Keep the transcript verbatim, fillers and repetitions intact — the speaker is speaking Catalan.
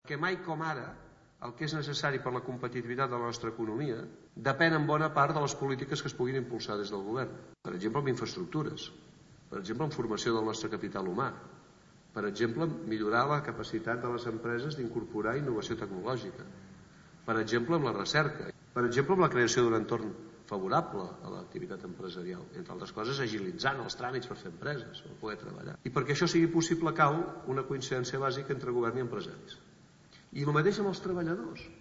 Que mai com ara el que és necessari per la competitivitat de la nostra economia depèn en bona part de les polítiques que es puguin impulsar des del govern. Per exemple, amb infraestructures, per exemple, amb formació del nostre capital humà, per exemple, millorar la capacitat de les empreses d'incorporar innovació tecnològica, per exemple, amb la recerca, per exemple, amb la creació d'un entorn favorable a l'activitat empresarial, entre altres coses agilitzant els tràmits per fer empreses, per poder treballar. I perquè això sigui possible cal una coincidència bàsica entre govern i empresaris. I el mateix amb els treballadors.